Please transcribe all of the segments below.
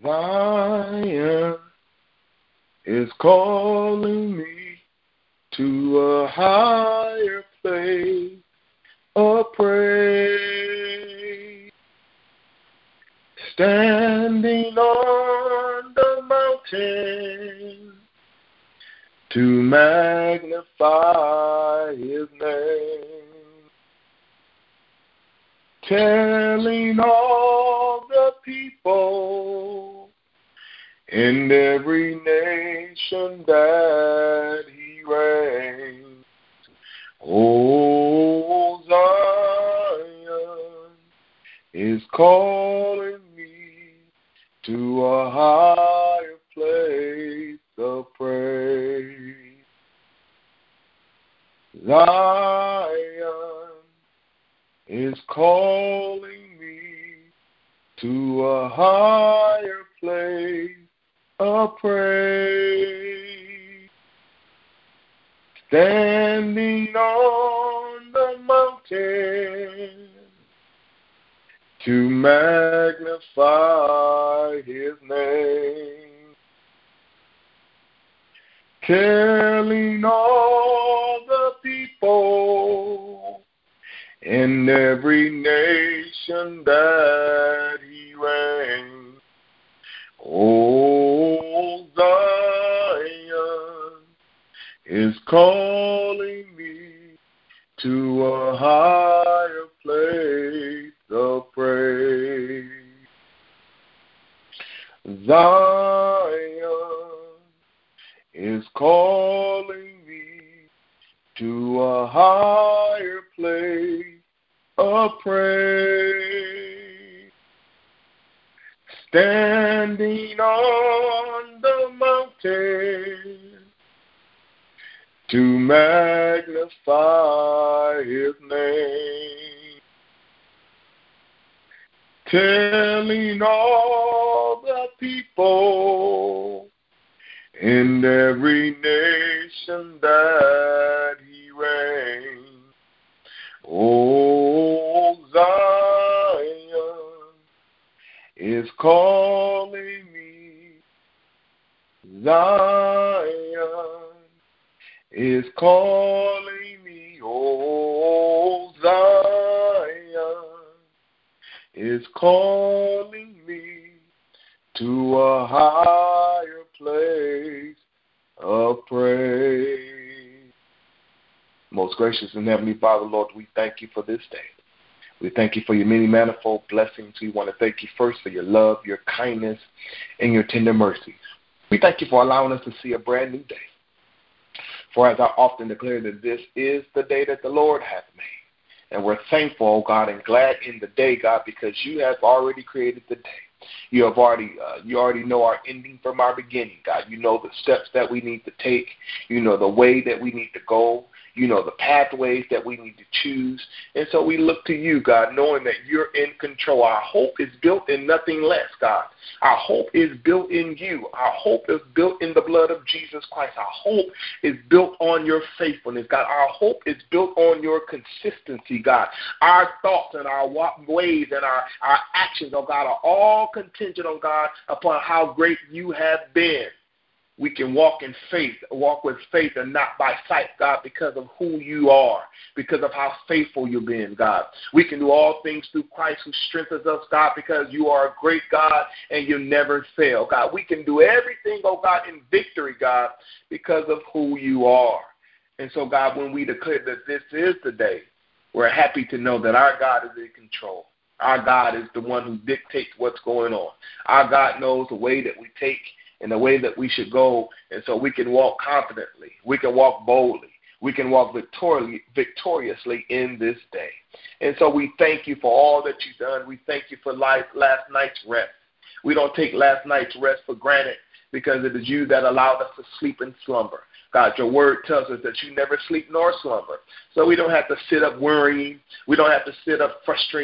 Zion is calling me to a higher place of praise. Standing on the mountain to magnify His name. Telling all the people in every nation that He reigns. Oh, Zion is calling me to a higher place of praise. Zion is calling me to a higher place of praise. Standing on the mountain to magnify His name. Telling all the people in every nation that He reigns. Oh, Zion is calling me to a higher place of praise. Zion is calling me to a higher place of praise. Standing on the mountain to magnify His name. Telling all the people in every nation that He reigns. Oh, Zion is calling me. Zion is calling me. Oh, Zion is calling me to a higher place of praise. Most gracious and Heavenly Father, Lord, we thank You for this day. We thank You for Your many manifold blessings. We want to thank You first for Your love, Your kindness, and Your tender mercies. We thank You for allowing us to see a brand new day. For as I often declare that this is the day that the Lord hath made. And we're thankful, oh God, and glad in the day, God, because You have already created the day. You already know our ending from our beginning, God. You know the steps that we need to take. You know the way that we need to go. You know the pathways that we need to choose. And so we look to You, God, knowing that You're in control. Our hope is built in nothing less, God. Our hope is built in You. Our hope is built in the blood of Jesus Christ. Our hope is built on Your faithfulness, God. Our hope is built on Your consistency, God. Our thoughts and our ways and our actions, oh God, are all contingent on God upon how great You have been. We can walk in faith, walk with faith and not by sight, God, because of who You are, because of how faithful You've been, God. We can do all things through Christ who strengthens us, God, because You are a great God and You never fail, God. We can do everything, oh God, in victory, God, because of who You are. And so, God, when we declare that this is the day, we're happy to know that our God is in control. Our God is the one who dictates what's going on. Our God knows the way that we take and the way that we should go, and so we can walk confidently. We can walk boldly. We can walk victoriously in this day. And so we thank You for all that You've done. We thank You for last night's rest. We don't take last night's rest for granted because it is You that allowed us to sleep and slumber. God, Your word tells us that You never sleep nor slumber. So we don't have to sit up worrying. We don't have to sit up frustrated.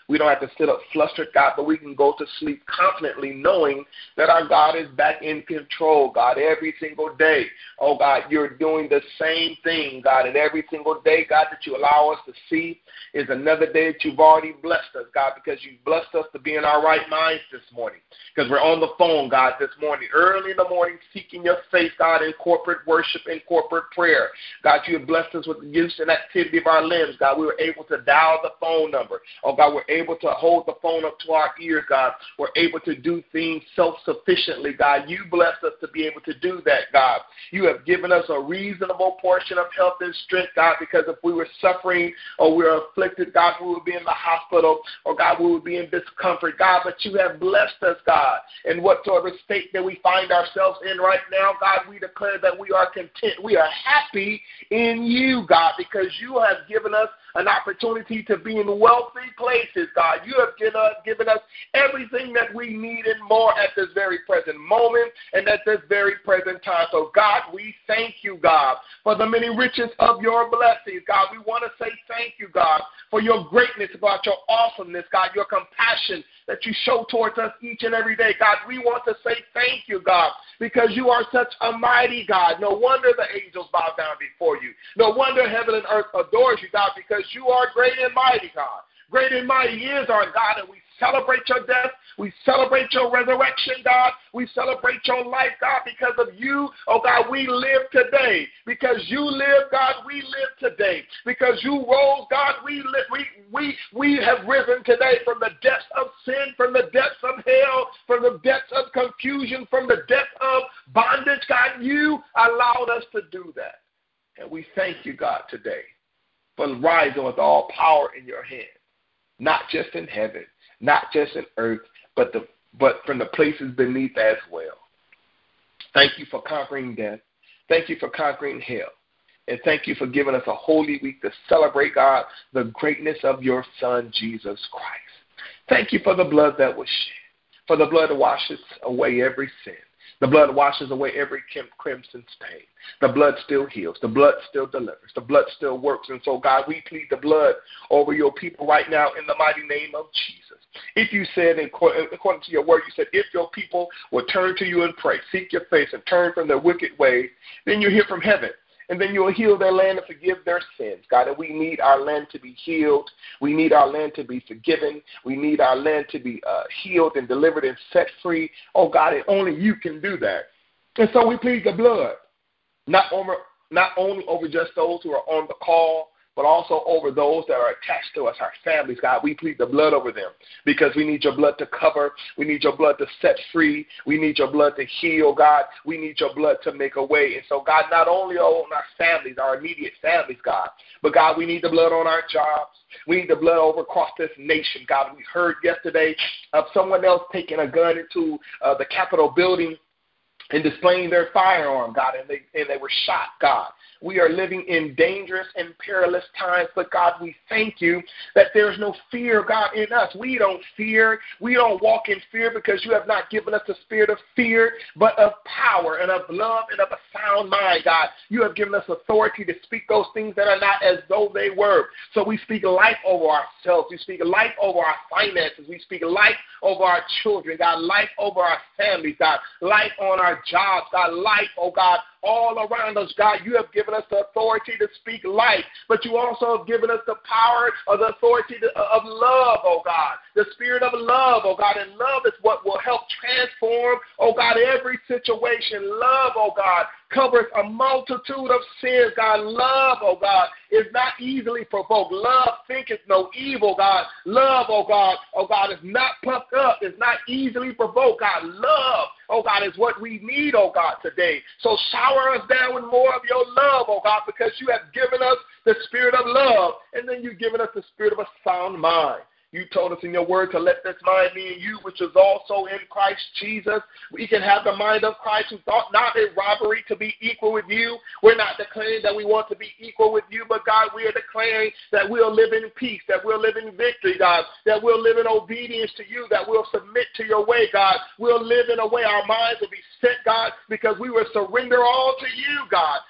We don't have to sit up flustered, God, but we can go to sleep confidently knowing that our God is back in control, God, every single day. Oh, God, you're doing the same thing, God, and every single day, God, that you allow us to see is another day that you've already blessed us, God, because you've blessed us to be in our right minds this morning, because we're on the phone, God, this morning, early in the morning, seeking your face, God, in corporate worship and corporate prayer. God, you have blessed us with the use and activity of our limbs, God. We were able to dial the phone number. Oh, God, we're able to hold the phone up to our ears, God. We're able to do things self-sufficiently, God. You blessed us to be able to do that, God. You have given us a reasonable portion of health and strength, God, because if we were suffering or we were afflicted, God, we would be in the hospital, or God, we would be in discomfort, God, but you have blessed us, God. In whatsoever state that we find ourselves in right now, God, we declare that we are content. We are happy in you, God, because you have given us an opportunity to be in wealthy places, God. You have given us everything that we need and more at this very present moment and at this very present time. So, God, we thank you, God, for the many riches of your blessings, God. We want to say thank you, God, for your greatness, about your awesomeness, God, your compassion that you show towards us each and every day. God, we want to say thank you, God, because you are such a mighty God. No wonder the angels bow down before you. No wonder heaven and earth adores you, God, because you are great and mighty, God. Great and mighty is our God, and we celebrate your death. We celebrate your resurrection, God. We celebrate your life, God, because of you. Oh, God, we live today. Because you live, God, we live today. Because you rose, God, we live. We have risen today from the depths of sin, from the depths of hell, from the depths of confusion, from the depths of bondage. God, you allowed us to do that. And we thank you, God, today for rising with all power in your hand, not just in heaven, not just in earth, but from the places beneath as well. Thank you for conquering death. Thank you for conquering hell. And thank you for giving us a holy week to celebrate, God, the greatness of your Son, Jesus Christ. Thank you for the blood that was shed, for the blood that washes away every sin. The blood washes away every crimson stain. The blood still heals. The blood still delivers. The blood still works. And so, God, we plead the blood over your people right now in the mighty name of Jesus. If you said, according to your word, you said, if your people will turn to you and pray, seek your face and turn from their wicked ways, then you'll hear from heaven. And then you'll heal their land and forgive their sins, God. And we need our land to be healed. We need our land to be forgiven. We need our land to be healed and delivered and set free. Oh, God, and only you can do that. And so we plead the blood, not only over just those who are on the call, but also over those that are attached to us, our families, God. We plead the blood over them because we need your blood to cover. We need your blood to set free. We need your blood to heal, God. We need your blood to make a way. And so, God, not only on our families, our immediate families, God, but, God, we need the blood on our jobs. We need the blood over across this nation, God. We heard yesterday of someone else taking a gun into the Capitol building and displaying their firearm, God, and they were shot, God. We are living in dangerous and perilous times, but, God, we thank you that there is no fear, God, in us. We don't fear. We don't walk in fear because you have not given us the spirit of fear, but of power and of love and of a sound mind, God. You have given us authority to speak those things that are not as though they were. So we speak life over ourselves. We speak life over our finances. We speak life over our children, God, life over our families, God, life on our jobs, God, life, oh God, all around us, God. You have given us the authority to speak life, but you also have given us the power or the authority of love, oh God, the spirit of love, oh God, and love is what will help transform, oh God, every situation. Love, oh God, covers a multitude of sins, God. Love, oh God, is not easily provoked. Love thinketh no evil, God. Love, oh God, is not puffed up. It's not easily provoked, God. Love, oh God, is what we need, oh God, today. So shower us down with more of your love, oh God, because you have given us the spirit of love, and then you've given us the spirit of a sound mind. You told us in your word to let this mind be in you, which is also in Christ Jesus. We can have the mind of Christ, who thought not a robbery to be equal with you. We're not declaring that we want to be equal with you, but, God, we are declaring that we'll live in peace, that we'll live in victory, God, that we'll live in obedience to you, that we'll submit to your way, God. We'll live in a way our minds will be set, God, because we will surrender all to you, God.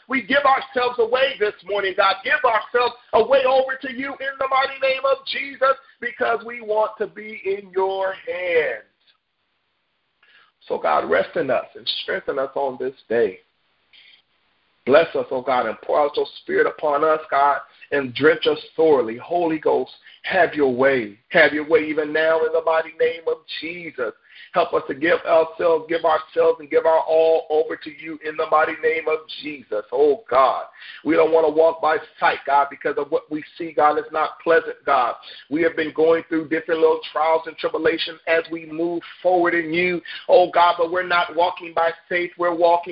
We give ourselves away this morning, God. Give ourselves away over to you in the mighty name of Jesus, because we want to be in your hands. So, God, rest in us and strengthen us on this day. Bless us, oh God, and pour out your Spirit upon us, God, and drench us thoroughly. Holy Ghost, have your way. Have your way even now in the mighty name of Jesus. Help us to give ourselves, and give our all over to you in the mighty name of Jesus. Oh, God, we don't want to walk by sight, God, because of what we see, God, is not pleasant, God. We have been going through different little trials and tribulations as we move forward in you, oh, God, but we're not walking by faith. We're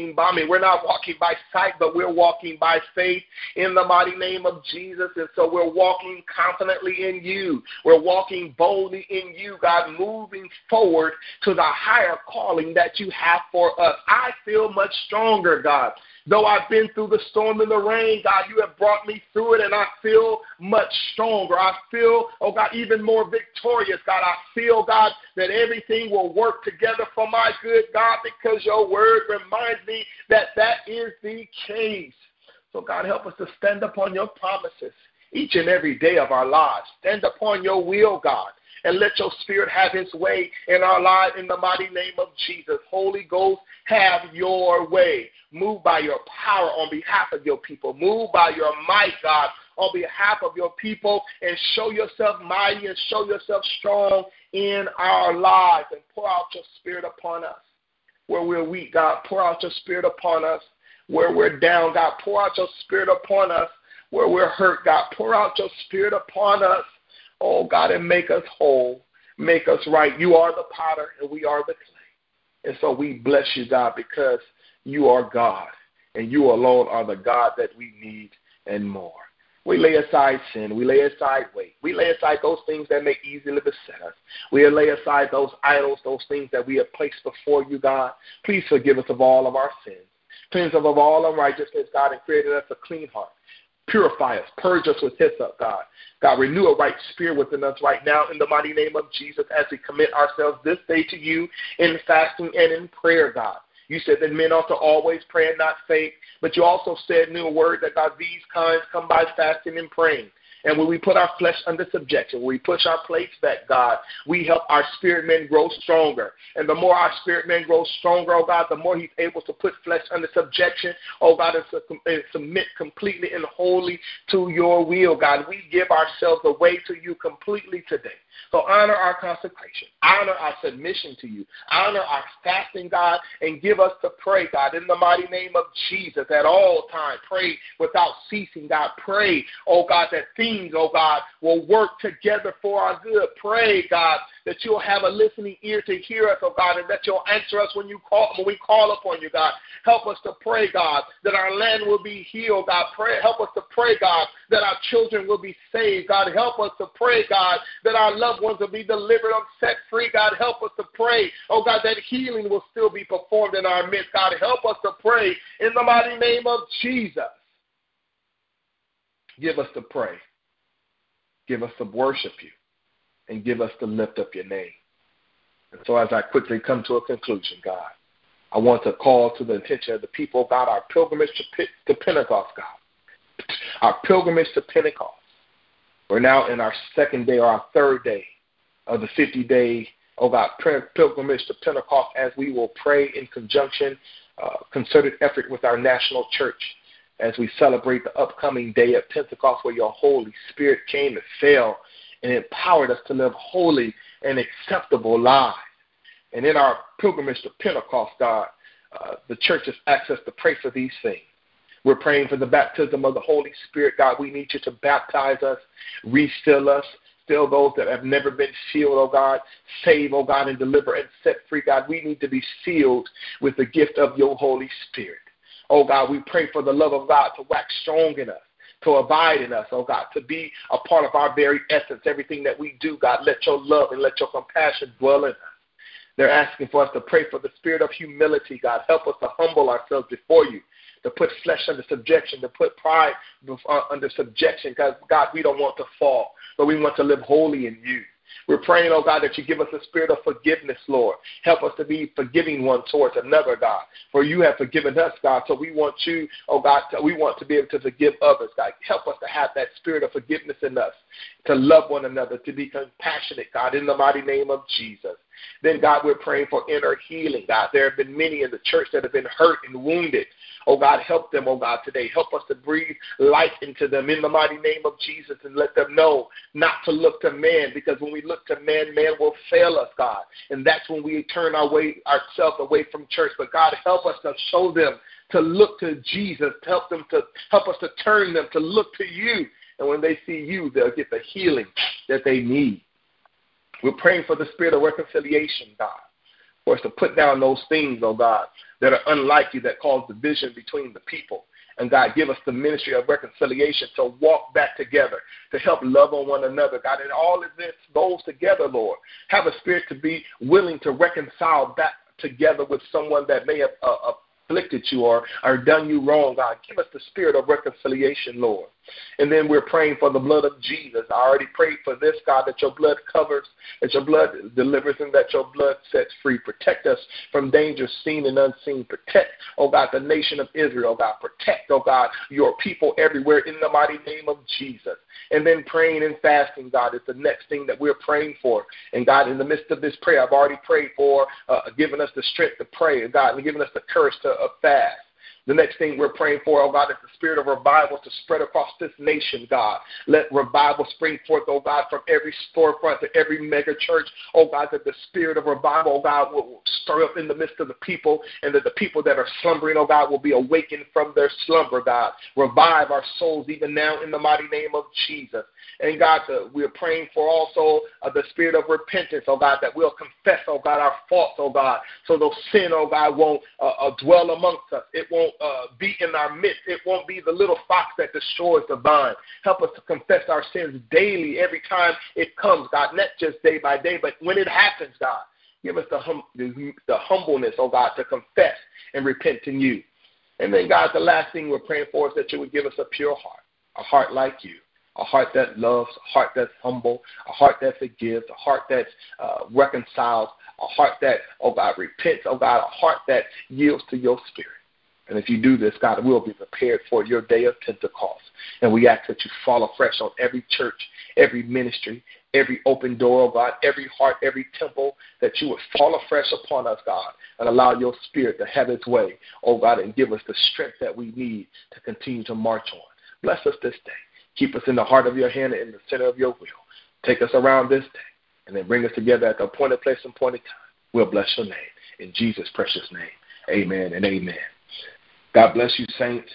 not walking by sight, but we're walking by faith in the mighty name of Jesus. And so we're walking confidently in you. We're walking boldly in you, God, moving forward to the higher calling that you have for us. I feel much stronger, God. Though I've been through the storm and the rain, God, you have brought me through it, and I feel much stronger. I feel, oh God, even more victorious, God. I feel, God, that everything will work together for my good, God, because your word reminds me that that is the case. So, God, help us to stand upon your promises each and every day of our lives. Stand upon your will, God, and let your Spirit have his way in our lives in the mighty name of Jesus. Holy Ghost, have your way. Move by your power on behalf of your people. Move by your might, God, on behalf of your people, and show yourself mighty and show yourself strong in our lives, and pour out your Spirit upon us. Where we're weak, God, pour out your Spirit upon us. Where we're down, God, pour out your Spirit upon us. Where we're hurt, God, pour out your Spirit upon us. Oh, God, and make us whole. Make us right. You are the potter, and we are the clay. And so we bless you, God, because you are God, and you alone are the God that we need and more. We lay aside sin. We lay aside weight. We lay aside those things that may easily beset us. We lay aside those idols, those things that we have placed before you, God. Please forgive us of all of our sins. Cleanse us of all unrighteousness, God, and create in us a clean heart. Purify us. Purge us with hyssop, God. God, renew a right spirit within us right now in the mighty name of Jesus as we commit ourselves this day to you in fasting and in prayer, God. You said that men ought to always pray and not faint, but you also said in your word that, God, these kinds come by fasting and praying. And when we put our flesh under subjection, when we push our plates back, God, we help our spirit men grow stronger. And the more our spirit men grow stronger, oh God, the more he's able to put flesh under subjection, oh God, and submit completely and wholly to your will, God. We give ourselves away to you completely today. So honor our consecration, honor our submission to you, honor our fasting, God, and give us to pray, God, in the mighty name of Jesus at all times. Pray without ceasing, God. Pray, oh God, that things, oh God, will work together for our good. Pray, God, that you'll have a listening ear to hear us, oh God, and that you'll answer us when we call upon you, God. Help us to pray, God, that our land will be healed, God. Help us to pray, God, that our children will be saved, God. Help us to pray, God, that our loved ones will be delivered or set free, God. Help us to pray, oh God, that healing will still be performed in our midst, God. Help us to pray in the mighty name of Jesus. Give us to pray. Give us to worship you. And give us to lift up your name. And so as I quickly come to a conclusion, God, I want to call to the attention of the people, God, our pilgrimage to Pentecost, God. Our pilgrimage to Pentecost. We're now in our second day or our third day of the 50-day, oh God, pilgrimage to Pentecost, as we will pray in conjunction, concerted effort with our national church as we celebrate the upcoming day of Pentecost, where your Holy Spirit came and fell and empowered us to live holy and acceptable lives. And in our pilgrimage to Pentecost, God, the church has asked us to pray for these things. We're praying for the baptism of the Holy Spirit. God, we need you to baptize us, refill us, fill those that have never been filled, oh God. Save, oh God, and deliver and set free, God. We need to be filled with the gift of your Holy Spirit. Oh God, we pray for the love of God to wax strong in us, to abide in us, oh God, to be a part of our very essence, everything that we do, God. Let your love and let your compassion dwell in us. They're asking for us to pray for the spirit of humility, God. Help us to humble ourselves before you, to put flesh under subjection, to put pride under subjection, because, God, we don't want to fall, but we want to live holy in you. We're praying, oh God, that you give us a spirit of forgiveness, Lord. Help us to be forgiving one towards another, God. For you have forgiven us, God, so we want you, oh God, we want to be able to forgive others, God. Help us to have that spirit of forgiveness in us, to love one another, to be compassionate, God, in the mighty name of Jesus. Then, God, we're praying for inner healing, God. There have been many in the church that have been hurt and wounded. Oh, God, help them, oh, God, today. Help us to breathe life into them in the mighty name of Jesus and let them know not to look to man, because when we look to man, man will fail us, God. And that's when we turn ourselves away from church. But, God, help us to show them to look to Jesus, help us to turn them to look to you. And when they see you, they'll get the healing that they need. We're praying for the spirit of reconciliation, God, for us to put down those things, oh God, that are unlike you, that cause division between the people. And God, give us the ministry of reconciliation to walk back together, to help love on one another, God. And all of this goes together, Lord. Have a spirit to be willing to reconcile back together with someone that may have afflicted you or done you wrong, God. Give us the spirit of reconciliation, Lord. And then we're praying for the blood of Jesus. I already prayed for this, God, that your blood covers, that your blood delivers, and that your blood sets free. Protect us from danger seen and unseen. Protect, oh God, the nation of Israel, oh God. Protect, oh God, your people everywhere in the mighty name of Jesus. And then praying and fasting, God, is the next thing that we're praying for. And God, in the midst of this prayer, I've already prayed for giving us the strength to pray, and God, and giving us the courage to fast. The next thing we're praying for, oh God, is the spirit of revival to spread across this nation, God. Let revival spring forth, oh God, from every storefront to every mega church, oh God, that the spirit of revival, oh God, will stir up in the midst of the people, and that the people that are slumbering, oh God, will be awakened from their slumber, God. Revive our souls even now in the mighty name of Jesus. And God, we're praying for also the spirit of repentance, oh God, that we'll confess, oh God, our faults, oh God, so those sin, oh God, won't dwell amongst us. It won't be in our midst. It won't be the little fox that destroys the vine. Help us to confess our sins daily, every time it comes, God, not just day by day, but when it happens, God. Give us the humbleness, oh God, to confess and repent to you. And then, God, the last thing we're praying for is that you would give us a pure heart, a heart like you. A heart that loves, a heart that's humble, a heart that forgives, a heart that reconciles, a heart that, oh God, repents, oh God, a heart that yields to your spirit. And if you do this, God, we'll be prepared for your day of Pentecost. And we ask that you fall afresh on every church, every ministry, every open door, oh God, every heart, every temple, that you would fall afresh upon us, God, and allow your spirit to have its way, oh God, and give us the strength that we need to continue to march on. Bless us this day. Keep us in the heart of your hand and in the center of your will. Take us around this day and then bring us together at the appointed place and appointed time. We'll bless your name. In Jesus' precious name, amen and amen. God bless you, saints.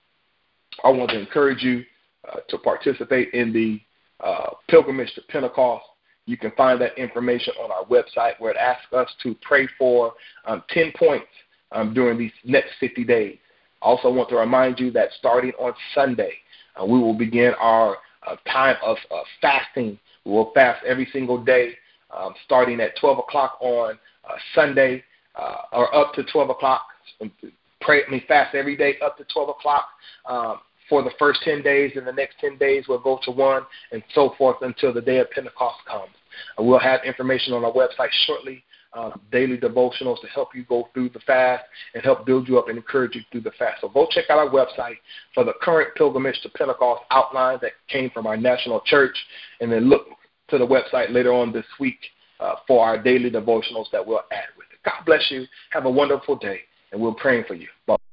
I want to encourage you to participate in the pilgrimage to Pentecost. You can find that information on our website, where it asks us to pray for 10 points during these next 50 days. I also want to remind you that starting on Sunday, we will begin our time of fasting. We will fast every single day, starting at 12 o'clock on Sunday, or up to 12 o'clock. Fast every day up to 12 o'clock for the first 10 days, and the next 10 days we'll go to 1, and so forth until the day of Pentecost comes. We'll have information on our website shortly, daily devotionals to help you go through the fast and help build you up and encourage you through the fast. So go check out our website for the current pilgrimage to Pentecost outline that came from our national church, and then look to the website later on this week for our daily devotionals that we'll add with it. God bless you. Have a wonderful day, and we're praying for you. Bye.